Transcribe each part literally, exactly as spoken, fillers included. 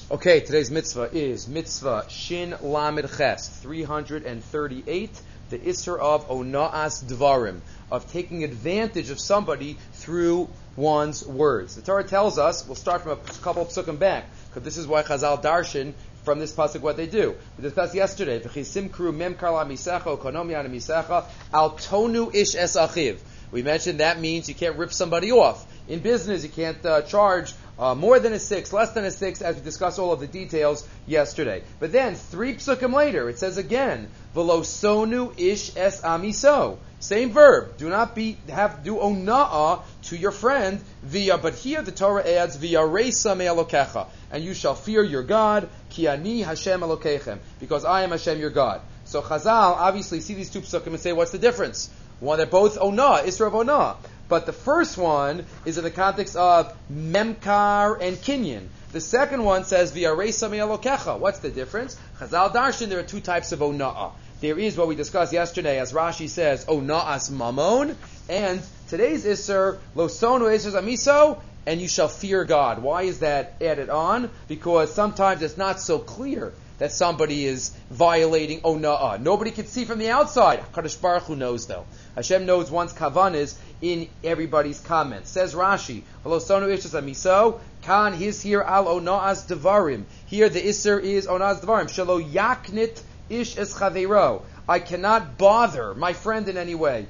Okay, today's mitzvah is mitzvah Shin Lamed Ches, three hundred thirty-eight, the Isser of Ona'as Dvarim, of taking advantage of somebody through one's words. The Torah tells us, we'll start from a couple of psukim back, because this is why Chazal darshan from this pasuk what they do. We discussed yesterday, V'chisimkru mem karla misecha, okonom yana misecha, al tonu ish es achiv. We mentioned that means you can't rip somebody off. In business, you can't uh, charge uh, more than a six, less than a six, as we discussed all of the details yesterday. But then, three psukim later, it says again, V'lo sonu ish es amiso. Same verb. Do not be have do ona'ah to your friend via. But here the Torah adds via reisa me'alokecha, and you shall fear your God, ki ani Hashem Elokechem, because I am Hashem your God. So Chazal obviously see these two psukim and say, what's the difference? One, they're both ona'ah, Isra of ona'ah. But the first one is in the context of memkar and kinyan. The second one says via reisa me'alokecha. What's the difference? Chazal darshan, there are two types of ona'ah. There is what we discussed yesterday, as Rashi says, ona'as mamon, and today's Isser, lo sonu Isser amiso, and you shall fear God. Why is that added on? Because sometimes it's not so clear that somebody is violating ona'ah. Nobody can see from the outside. Kadosh Baruch Hu knows though. Hashem knows one's kavanas in everybody's comments. Says Rashi, lo sonu Isser amiso, kan his here al ona'as devarim. Here the Isser is ona'as devarim. Shalo yaknit ish es chaveiro. I cannot bother my friend in any way.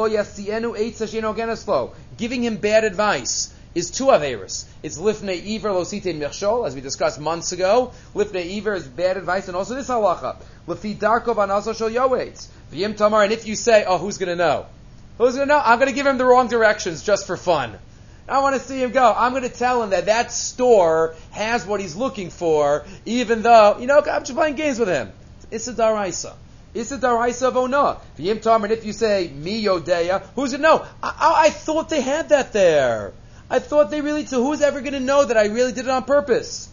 Giving him bad advice is two averos. It's lifnei iver lo sitein mechshol, as we discussed months ago. Lifnei iver is bad advice, and also this halacha. Lefi darko v'anaso shel yoetz. V'yim tamar, and if you say, oh, who's going to know? Who's going to know? I'm going to give him the wrong directions just for fun. I want to see him go. I'm going to tell him that that store has what he's looking for, even though, you know, I'm just playing games with him. It's a daraisa. It's a daraisa of onah. V'yim tamar, and if you say, mi yodeya, who's going to know? I, I, I thought they had that there. I thought they really, so who's ever going to know that I really did it on purpose?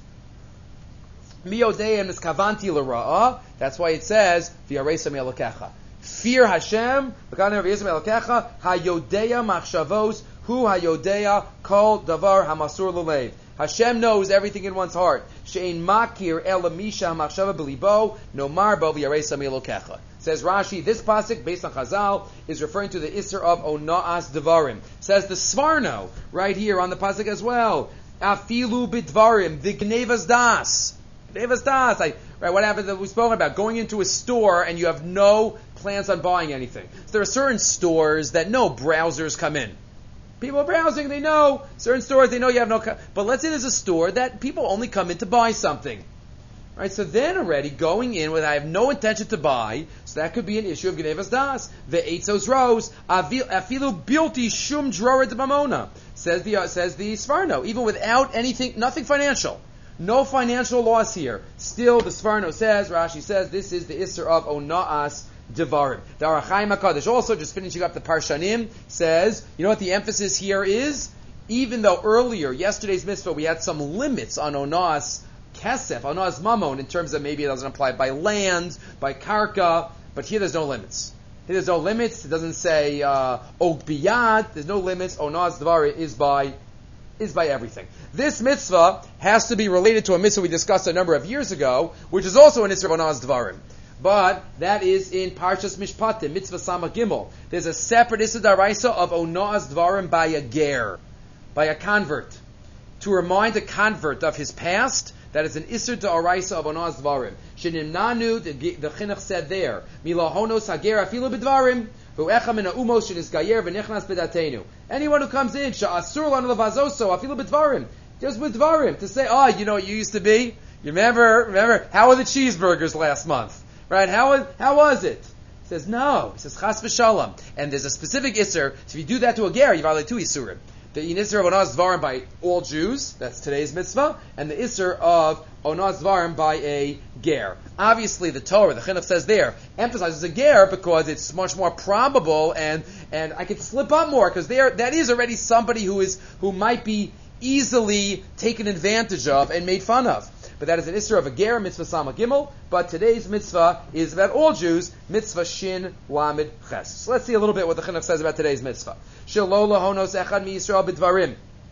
Mi yodeya miskavanti l'ra'ah. That's why it says, v'yareisa me'alokecha. Fear Hashem, v'yareisa me'alokecha, ha-yodeya machshavos, hu ha-yodeya kol davar hamasur l'leiv. Hashem knows everything in one's heart. She'ein makir ela misha machshava b'libo, nomar bo v'yareisa me'alokecha. Says Rashi, this pasuk, based on Chazal, is referring to the Isser of Ona'as Devarim. Says the Svarno, right here on the pasuk as well. Afilu bidvarim, v'gnevas das. Gnevas das. I, right, what happens that we spoke about? Going into a store and you have no plans on buying anything. So there are certain stores that no browsers come in. People are browsing, they know. Certain stores, they know you have no... Co- but let's say there's a store that people only come in to buy something. Right, so then already going in with I have no intention to buy, so that could be an issue of Gnevas Das. The Eitzos Rose, Afilu Bilti Shum Drored Mamona, says the uh, says the Svarno, even without anything, nothing financial, no financial loss here. Still, the Svarno says, Rashi says, this is the Isser of Ona'as Devarim. The Arachaim HaKadosh, also just finishing up the Parshanim, says, you know what the emphasis here is? Even though earlier, yesterday's mitzvah, we had some limits on Ona'as Kesef, Ona'as Mamon, in terms of maybe it doesn't apply by land, by karka, but here there's no limits. Here there's no limits. It doesn't say uh, Og Biyad. There's no limits. Ona'as Devar is by is by everything. This mitzvah has to be related to a mitzvah we discussed a number of years ago, which is also an Isser of Ona'as Devarim. But that is in Parshas Mishpatim, Mitzvah Sama Gimel. There's a separate Isser Daraisa of Ona'as Devarim by a ger, by a convert, to remind a convert of his past. That is an Isser D'Oraisa of Ona'as Dvarim. Shenimnanu, the, the Chinuch said there, Milahonos Hager Afilu B'Dvarim, V'echa Min Ha'umos Shenis Gayer V'Nichnas B'Datenu. Anyone who comes in, Sha'asur Lanu Levazoso Afilu B'Dvarim, just with Dvarim, to say, oh, you know what you used to be? You remember, remember, how were the cheeseburgers last month? Right? How was, how was it? He says, no. He says, Chas V'Shalom. And there's a specific Isser, so if you do that to a Ger, you violate two Isurim. The Isser of Ona'as Dvarim by all Jews, that's today's mitzvah, and the Isser of Ona'as Dvarim by a ger. Obviously, the Torah, the Chinuch says there, emphasizes a ger because it's much more probable, and and I could slip up more because there that is already somebody who is who might be easily taken advantage of and made fun of. But that is an Isser of a ger, mitzvah Sama Gimel. But today's mitzvah is about all Jews, mitzvah Shin Lamed Ches. So let's see a little bit what the Chinuch says about today's mitzvah. Shelo lahonos echad mi Yisrael b'dvarim.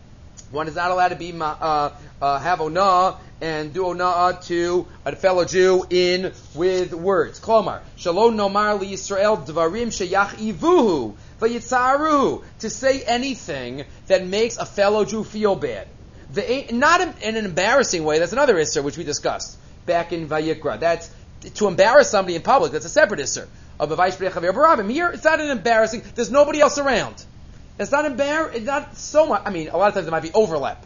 One is not allowed to be uh, uh, have onah and do onah to a fellow Jew in with words. Klomar, shalom nomar li Yisrael dvarim sheyachivuhu v'yitzaruhu, to say anything that makes a fellow Jew feel bad. The, not in, in an embarrassing way. That's another issur which we discussed back in Vayikra. That's to embarrass somebody in public. That's a separate issur of a vayishprei chaver barabim. Here, it's not an embarrassing. There's nobody else around. It's not embar. It's not so much. I mean, a lot of times there might be overlap.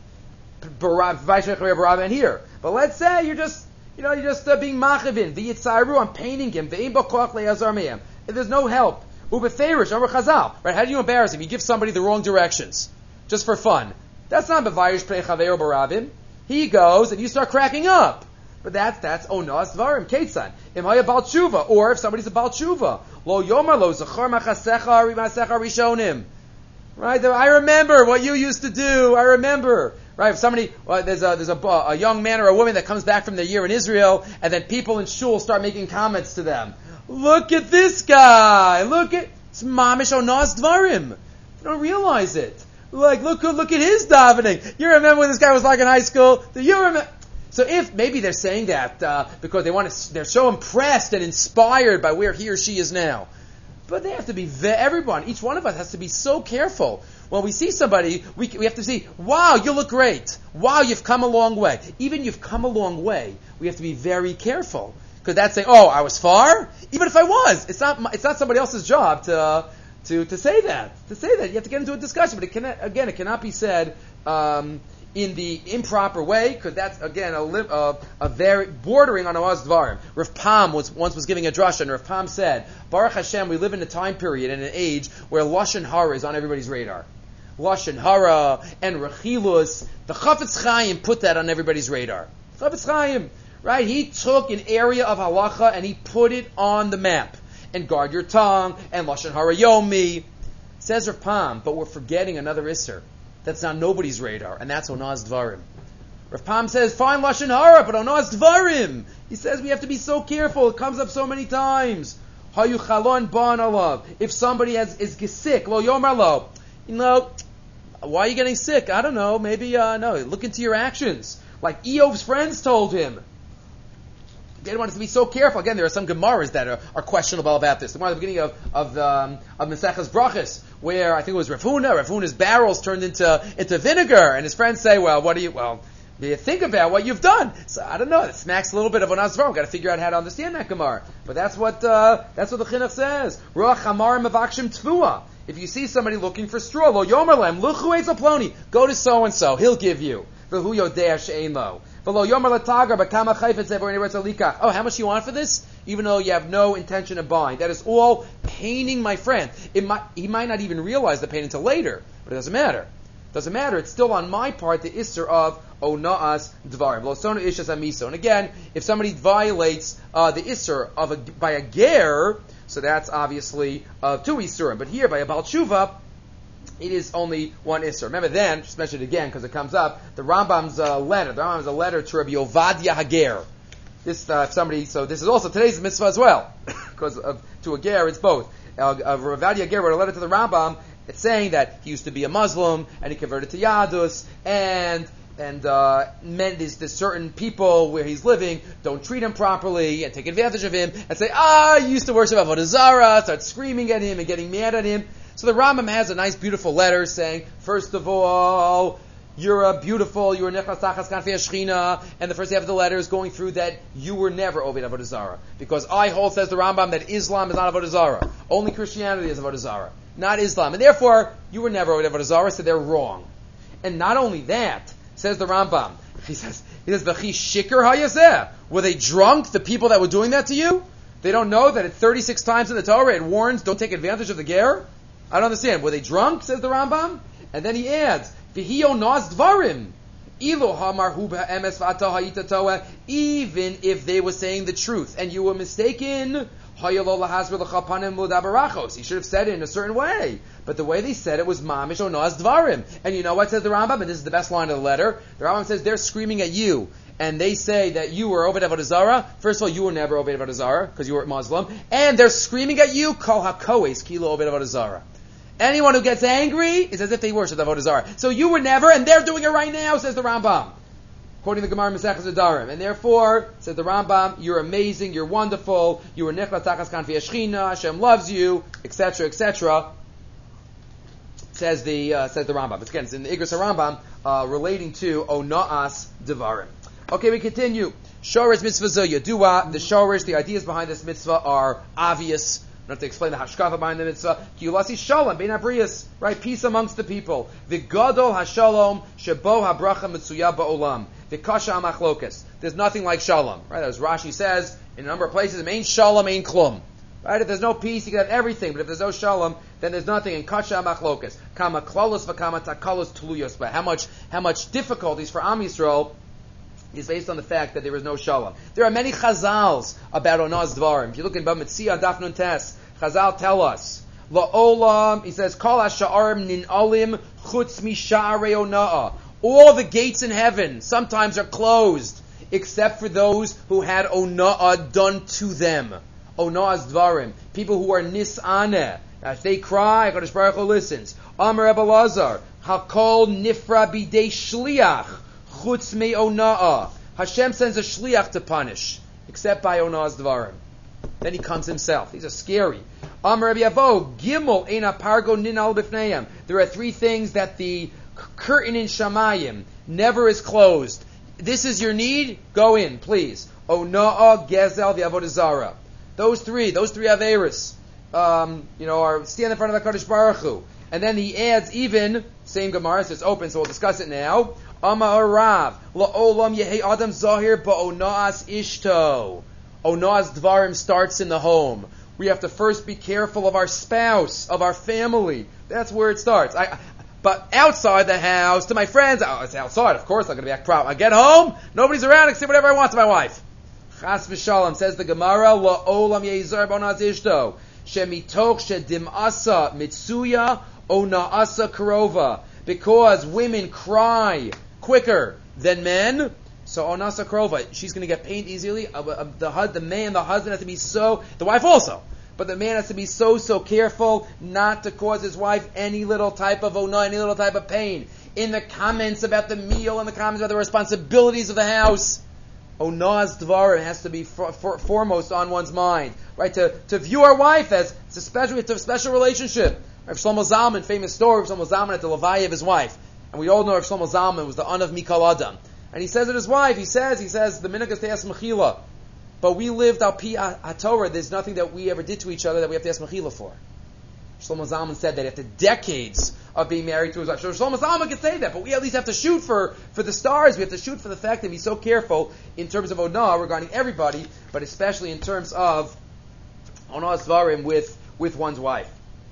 And here, but let's say you're just, you know, you're just uh, being machavin. V'yitzaru, I'm painting him. V'im b'koch le'azar me'em. There's no help. Ubeferish, Amar Chazal. Right? How do you embarrass him? You give somebody the wrong directions, just for fun. That's not b'vayish pnei chaver barabim. He goes and you start cracking up. But that's that's onas dvarim ketzan. Imaya bal tshuva, or if somebody's a bal tshuva, lo yomar lo zachar machasecha machasecha rishonim. Right? I remember what you used to do. I remember. Right? If somebody, well, there's a there's a, a young man or a woman that comes back from their year in Israel, and then people in shul start making comments to them. Look at this guy. Look at it's mamish onas dvarim. You don't realize it. Like look look at his davening. You remember when this guy was like in high school? Do you remember? So if maybe they're saying that uh, because they want to, they're so impressed and inspired by where he or she is now. But they have to be, everyone, each one of us has to be so careful. When we see somebody, we we have to see, wow, you look great. Wow, you've come a long way. Even you've come a long way, we have to be very careful. Because that's saying, oh, I was far? Even if I was. It's not it's not somebody else's job to uh, to to say that. To say that. You have to get into a discussion. But it cannot, again, it cannot be said um, in the improper way, because that's, again, a, li- a, a very bordering on Oaz Dvarim. Rav Pam was, once was giving a drasha, and Rav Pam said, Baruch Hashem, we live in a time period and an age where Lashon Hara is on everybody's radar. Lashon Hara and Rechilus. The Chafetz Chaim put that on everybody's radar. Chafetz Chaim, right? He took an area of halacha and he put it on the map. And guard your tongue, and Lashon Hara Yomi. Says Rav Pam, but we're forgetting another Isser. That's on nobody's radar, and that's Onaz Dvarim. Rav Pam says, fine Lashon Hara, but Onaz Dvarim. He says we have to be so careful. It comes up so many times. Hayu chalon ban alav. If somebody has, is sick, lo yomar lo. You know, why are you getting sick? I don't know. Maybe, uh, no. Look into your actions. Like Eov's friends told him. They want us to be so careful. Again, there are some Gemaras that are, are questionable about this. The one at the beginning of of um, of Maseches Brachos, where I think it was Rav Huna. Rav Huna's barrels turned into into vinegar, and his friends say, "Well, what do you? Well, do you think about what you've done?" So I don't know. It smacks a little bit of an Azvar. We've got to figure out how to understand that Gemara. But that's what uh, that's what the Chinuch says. Ruach Hamar Mavakshim Tvua. If you see somebody looking for straw, lo yomer lem luchu ezaploni. Go to so and so. He'll give you. V'hu yodeh she'ein lo. Oh, how much you want for this? Even though you have no intention of buying. That is all paining my friend. It might, he might not even realize the pain until later, but it doesn't matter. It doesn't matter. It's still on my part the isser of ona'as dvarim. Losonu ishas amiso. And again, if somebody violates uh, the isser of a, by a ger, so that's obviously uh, two isurim. But here, by a bal tshuva, it is only one Isser. Remember then, just mention it again because it comes up, the Rambam's uh, letter. The Rambam's a letter to Rabbi Ovadia Hager. This, uh, somebody, so this is also today's mitzvah as well. Because of, to a ger, it's both. Uh, uh, Rabbi Ovadia Hager wrote a letter to the Rambam. It's saying that he used to be a Muslim and he converted to Yadus, and and uh, meant there's, there's certain people where he's living don't treat him properly and take advantage of him and say, ah, you used to worship Avodah Zarah, start screaming at him and getting mad at him. So the Rambam has a nice, beautiful letter saying, first of all, you're a beautiful, you're nechlas tachas kanfei Shechina, and the first half of the letter is going through that you were never Oved Avodah Zarah. Because I hold, says the Rambam, that Islam is not Avodah Zarah. Only Christianity is Avodah Zarah, not Islam. And therefore, you were never Oved Avodah Zarah, so they're wrong. And not only that, says the Rambam, he says, he says, V'chi shikr hayazeh. Were they drunk, the people that were doing that to you? They don't know that at thirty-six times in the Torah it warns, don't take advantage of the ger? I don't understand. Were they drunk? Says the Rambam. And then he adds, "V'hiyo naz dvarim, ilo hamar hu b'emes v'ata hayita toa." Even if they were saying the truth and you were mistaken, hayalo lahasber l'chapanim l'dabarachos. He should have said it in a certain way. But the way they said it was mamish o naz dvarim. And you know what says the Rambam? And this is the best line of the letter. The Rambam says they're screaming at you. And they say that you were Oved Avodah Zarah. First of all, you were never Oved Avodah Zarah because you were Muslim. And they're screaming at you, Kol HaKoes Kilo Oved Avodah Zarah. Anyone who gets angry is as if they worship the Avodah Zarah. So you were never, and they're doing it right now, says the Rambam. According to the Gemara Maseches Nedarim. And therefore, says the Rambam, you're amazing, you're wonderful, you were nichla tachas kanfi Shechina, Hashem loves you, et cetera, et cetera. Says the uh, says the Rambam. It's again, it's in the Igros HaRambam, uh, relating to Ona'as Devarim. Okay, we continue. Shorish mitzvah zo yadua. The shorish, the ideas behind this mitzvah are obvious. I don't have to explain the hashkafa behind the mitzvah. Kiyulasi shalom bein habriyas, right? Peace amongst the people. V'gadol hashalom shebo habracha mitzuya ba'olam. V'kasha amachlokas. There's nothing like shalom, right? As Rashi says in a number of places, it ain't shalom, ain't klum. Right? If there's no peace, you can have everything. But if there's no shalom, then there's nothing. And kasha amachlokas. Kama klalos v'kama takalos tuluyos. But how much, how much difficulties for Am Yisrael is based on the fact that there is no shalom. There are many chazals about Onaz Dvarim. If you look in Bava Metzia, Daf Nun Tes, Chazal tell us, La'olam, he says, Kol ha'sha'arim nin'alim chutz misha'arei ona'ah. All the gates in heaven sometimes are closed, except for those who had ona'ah done to them. Ona'az Dvarim. People who are nis'aneh. As they cry, HaKadosh Baruch Hu listens. Amar Rebbe Lazar, Hakol nifra bidei shliach. Chutz me ona'ah. Hashem sends a shliach to punish, except by ona'az dvarim. Then he comes himself. These are scary. Amar Rabbi Avo, Gimel eina pargo ninal b'fneim. There are three things that the curtain in Shamayim never is closed. This is your need? Go in, please. Ona'ah, Gezel, the Avodah Zarah. Those three, those three Averis, um, you know, are stand in front of HaKadosh Baruch Hu. And then he adds even, same Gemara, so it's open, so we'll discuss it now. Amar Rav, la'olam yehei adam zahir ba'ona'as ishto. Ona'as dvarim starts in the home. We have to first be careful of our spouse, of our family. That's where it starts. I, but outside the house, to my friends, oh, it's outside, of course, I'm going to be a problem. I get home, nobody's around, I can say whatever I want to my wife. Chas v'shalom, says the Gemara, la'olam yehei zahir ba'ona'as ishto. Shemitoch shedim asa mitsuya ona'asa karova. Because women cry quicker than men, so onasa krova, she's going to get pain easily. Uh, uh, the the man, the husband has to be so, the wife also, but the man has to be so so careful not to cause his wife any little type of ona, any little type of pain. In the comments about the meal, in the comments about the responsibilities of the house, onaz dvarim has to be for, for, foremost on one's mind, right? To to view our wife as it's a special, it's a special relationship. Rav Shlomo Zalman, famous story of Shlomo Zalman at the Levaya of his wife. And we all know Rav Shlomo Zalman was the son of Mikal Adam. And he says to his wife, he says, he says, the minhag is to ask mechila. But we lived al pi haTorah. There's nothing that we ever did to each other that we have to ask mechila for. Shlomo Zalman said that after decades of being married to his wife, so Shlomo Zalman could say that, but we at least have to shoot for, for the stars. We have to shoot for the fact that be so careful in terms of onah regarding everybody, but especially in terms of onah svarim with, with one's wife.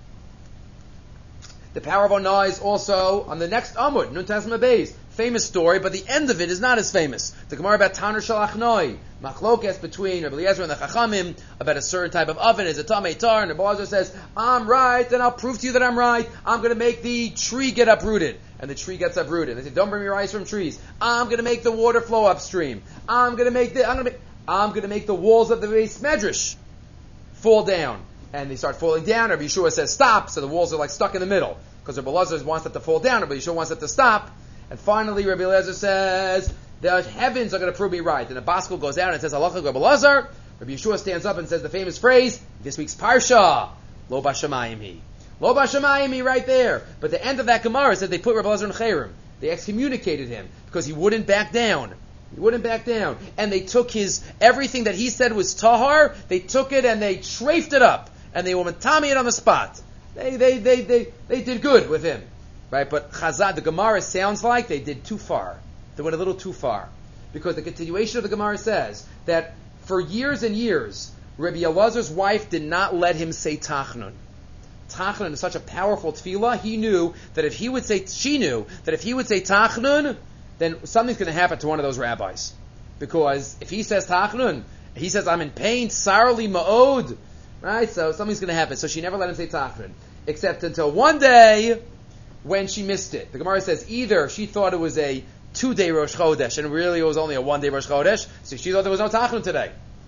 The power of onah is also on the next Amud, Nun Tasma Beis. Famous story, but the end of it is not as famous. The Gemara about Tanur Shalachnoi, Machlokes between Rabbi Eliezer and the Chachamim about a certain type of oven. Is a Tamei Tar, and Rabbi Eliezer says, I'm right, then I'll prove to you that I'm right. I'm going to make the tree get uprooted. And the tree gets uprooted. They say, don't bring me rice from trees. I'm going to make the water flow upstream. I'm going to make the, I'm going to make, I'm going to make the walls of the Beis Medrash fall down. And they start falling down. Rabbi Yeshua says stop, so the walls are like stuck in the middle. Because Rabbi Eliezer wants it to fall down, Rabbi Yeshua wants it to stop. And finally, Rabbi Eliezer says, the heavens are going to prove me right. And the Baskel goes out and says, Halacha Rabbi Eliezer. Rabbi Yeshua stands up and says the famous phrase, this week's Parsha, Lo Bashamayim Hi. Lo Bashamayim Hi, right there. But the end of that Gemara said they put Rabbi Eliezer in Chayrim. They excommunicated him because he wouldn't back down. He wouldn't back down. And they took his, everything that he said was tahar, they took it and they trafed it up. And they were matami it on the spot. They, they, they, they, they did good with him. Right? But Chazal, the Gemara sounds like they did too far. They went a little too far. Because the continuation of the Gemara says that for years and years, Rabbi Elazar's wife did not let him say Tachnun. Tachnun is such a powerful tefillah, he knew that if he would say, she knew that if he would say Tachnun, then something's going to happen to one of those rabbis. Because if he says Tachnun, he says, I'm in pain, sarli ma'od, right? So something's going to happen. So she never let him say Tachnun. Except until one day, when she missed it. The Gemara says either she thought it was a two-day Rosh Chodesh, and really it was only a one-day Rosh Chodesh, so she thought there was no Tachnun today.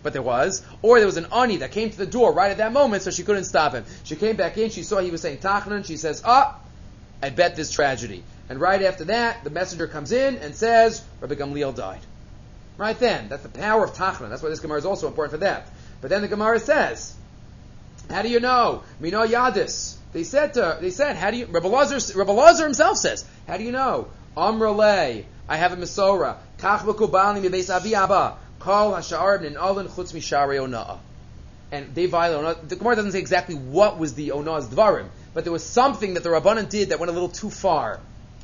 but there was. Or there was an ani that came to the door right at that moment, so she couldn't stop him. She came back in, she saw he was saying Tachanun, she says, ah, I bet this tragedy. And right after that, the messenger comes in and says, Rabbi Gamliel died. Right then, that's the power of Tachanun. That's why this Gemara is also important for that. But then the Gemara says, how do you know? Mino Yadis. They said to her, they said, how do you, Rabbi Lazar, Rabbi Lazar himself says, how do you know? Amrale, I have a Mesorah. Kach b'kubali mibeis avi abba. Kol hasha'ar b'nin olin chutz misharei ona'ah. And they violated Onah. The Gemara doesn't say exactly what was the Onah's dvarim, but there was something that the Rabbanan did that went a little too far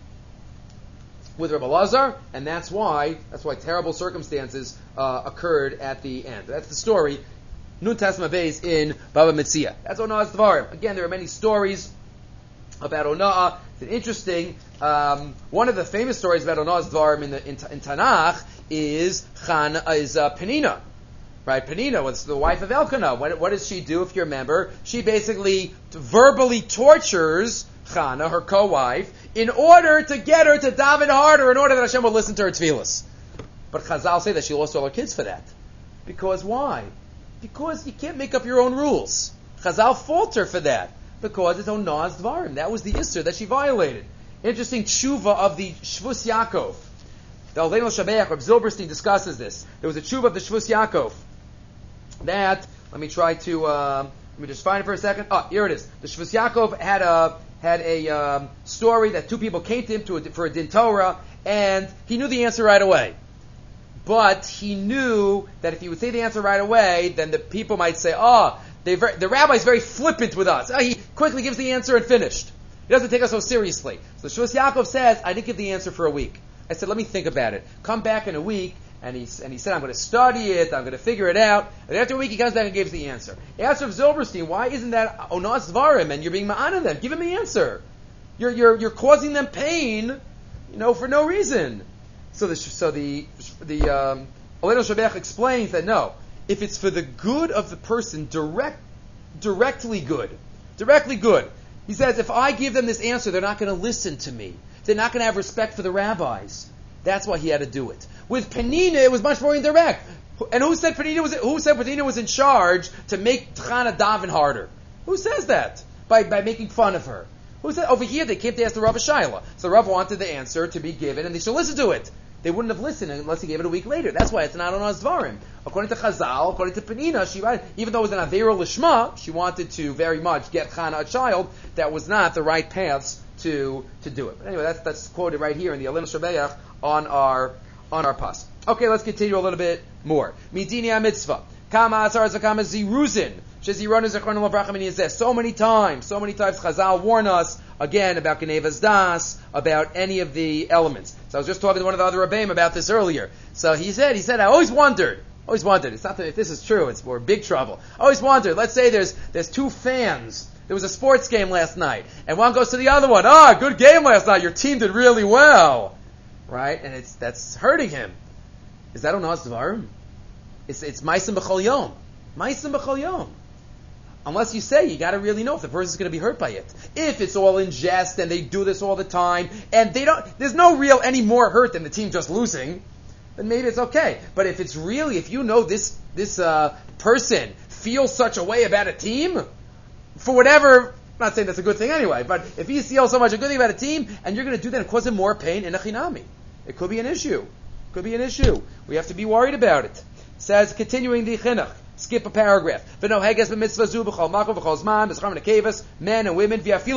with Rabbi Lazar, and that's why that's why terrible circumstances uh, occurred at the end. That's the story. Nun Tesma Beis in Baba Metzia. That's Onah's dvarim. Again, there are many stories about Onah. It's interesting. Um, one of the famous stories about Onah's dvarim in the in, in Tanakh is Chan is uh, Penina. Right, Penina was the wife of Elkanah. What, what does she do, if you remember? She basically verbally tortures Chana, her co-wife, in order to get her to daven harder, in order that Hashem will listen to her tefillas. But Chazal say that she lost all her kids for that. Because why? Because you can't make up your own rules. Chazal fault her for that. Because it's Onah's dvarim. That was the Isser that she violated. Interesting tshuva of the Shvus Yaakov. The Aleinu Shabeach, Reb Zilberstein discusses this. There was a tshuva of the Shvus Yaakov. That, let me try to, uh, let me just find it for a second. Oh, here it is. The Shvus Yaakov had a, had a um, story that two people came to him to a, for a din Torah, and he knew the answer right away. But he knew that if he would say the answer right away, then the people might say, oh, they very, the rabbi's very flippant with us. Oh, he quickly gives the answer and finished. He doesn't take us so seriously. So the Shvus Yaakov says, I didn't give the answer for a week. I said, let me think about it. Come back in a week. And he, and he said, I'm going to study it, I'm going to figure it out. And after a week, he comes back and gives the answer. He asked Rav Zilberstein, why isn't that Onah's dvarim and you're being ma'ana them? Give him the answer. You're, you're, you're causing them pain, you know, for no reason. So the, so the, the, um, Aleinu Shabeach explains that no, if it's for the good of the person, direct, directly good, directly good. He says, if I give them this answer, they're not going to listen to me. They're not going to have respect for the rabbis. That's why he had to do it. With Penina, it was much more indirect. And who said Penina was who said Penina was in charge to make Chana daven harder? Who says that? By by making fun of her. Who said over here they came to ask the Rav Shaila. So the Rav wanted the answer to be given, and they should listen to it. They wouldn't have listened unless he gave it a week later. That's why it's not on Dvarim. According to Chazal, according to Penina, she even though it was an Aveira Lishma, she wanted to very much get Chana a child. That was not the right paths to to do it. But anyway, that's that's quoted right here in the Aleinu Shabeach on our on our pas. Okay, let's continue a little bit more. Midini mitzvah. Kama asar zakama ziruzin. Sheziron zechron lavracham iniyazeh. So many times, so many times Chazal warn us again about Genevas Das, about any of the elements. So I was just talking to one of the other Rebbeim about this earlier. So he said, he said, I always wondered, always wondered. It's not that if this is true, it's we're in big trouble. I always wondered. Let's say there's there's two fans. There was a sports game last night, and one goes to the other one. Ah, good game last night. Your team did really well. Right? And it's that's hurting him. Is that Onah's dvarim? It's it's ma'asim b'chol yom. Ma'asim b'chol yom. Unless you say, you gotta really know if the person's gonna be hurt by it. If it's all in jest and they do this all the time, and they don't, there's no real any more hurt than the team just losing, then maybe it's okay. But if it's really, if you know this, this, uh, person feels such a way about a team, for whatever, I'm not saying that's a good thing anyway, but if he feels so much a good thing about a team, and you're gonna do that and cause him more pain in a chinami, it could be an issue. Could be an issue. We have to be worried about it. Says, continuing the chinuch. Skip a paragraph. Men and women.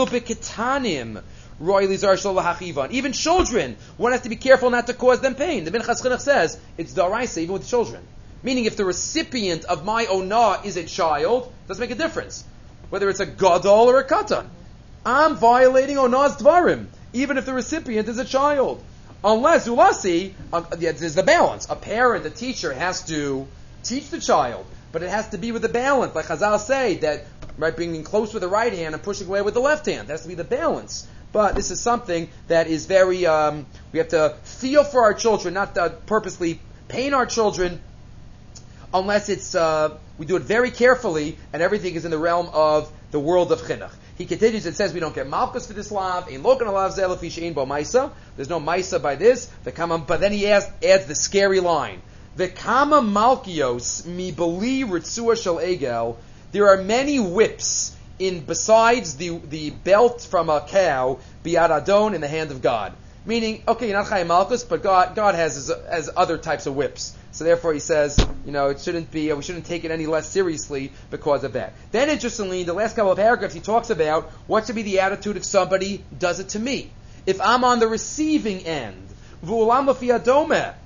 Even children. One has to be careful not to cause them pain. The Minchas Chinuch says it's daraisa even with children. Meaning, if the recipient of my onah is a child, it doesn't make a difference. Whether it's a gadol or a katan. I'm violating onah's dvarim, even if the recipient is a child. Unless, ulasi, uh, there's the balance. A parent, a teacher, has to teach the child, but it has to be with the balance. Like Chazal say, that right, being close with the right hand and pushing away with the left hand. There has to be the balance. But this is something that is very, um, we have to feel for our children, not to purposely pain our children, unless it's, uh, we do it very carefully, and everything is in the realm of the world of chinuch. He continues, it says we don't get malchus for this lav, ein lokan alav zelafish ein bo maisa. There's no maisa by this. The common, but then he adds, adds the scary line. V'kama malkios mi beli ritzua shel egel. There are many whips in besides the the belt from a cow, biad adon, in the hand of God. Meaning, okay, you're not chayim malchus, but God God has has other types of whips. So therefore, he says, you know, it shouldn't be, we shouldn't take it any less seriously because of that. Then, interestingly, in the last couple of paragraphs, he talks about what should be the attitude if somebody does it to me. If I'm on the receiving end, v'ulam l'fi adome,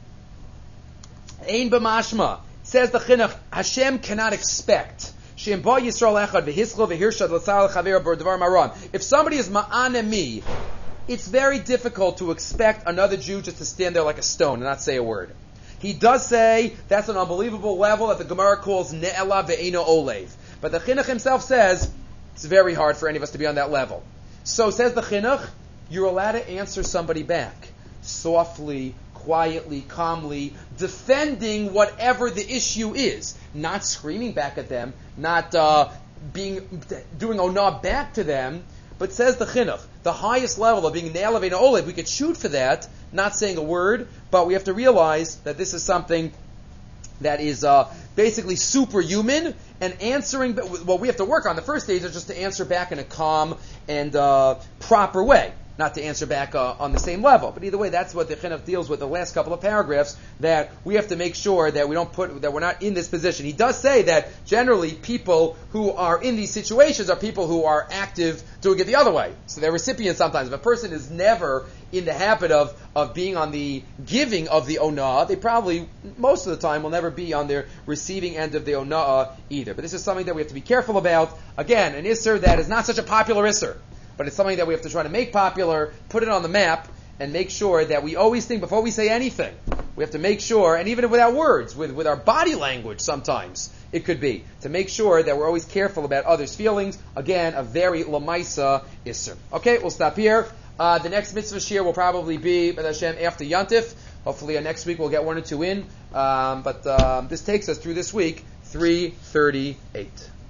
ein b'mashma, says the chinuch, Hashem cannot expect. If somebody is ma'ane me, it's very difficult to expect another Jew just to stand there like a stone and not say a word. He does say that's an unbelievable level that the Gemara calls ne'ela ve'eno olev. But the chinuch himself says it's very hard for any of us to be on that level. So says the chinuch, you're allowed to answer somebody back softly, quietly, calmly, defending whatever the issue is, not screaming back at them, not uh, being doing onah back to them. But says the chinuch, the highest level of being ne'ela ve'eno olev, we could shoot for that, not saying a word, but we have to realize that this is something that is uh, basically superhuman, and answering, what we have to work on the first stage is just to answer back in a calm and uh, proper way, not to answer back uh, on the same level. But either way, that's what the chinuch deals with the last couple of paragraphs, that we have to make sure that we don't put, that we're not in this position. He does say that generally people who are in these situations are people who are active doing it the other way. So they're recipients sometimes. If a person is never in the habit of, of being on the giving of the onah, they probably, most of the time, will never be on their receiving end of the onah either. But this is something that we have to be careful about. Again, an isser that is not such a popular isser, but it's something that we have to try to make popular, put it on the map, and make sure that we always think, before we say anything, we have to make sure, and even without words, with, with our body language sometimes, it could be, to make sure that we're always careful about others' feelings. Again, a very lamaisa isser. Okay, we'll stop here. Uh, the next mitzvah shir will probably be, B'ez Hashem, after Yantif. Hopefully uh, next week we'll get one or two in. Um, but um, this takes us through this week, three thirty-eight.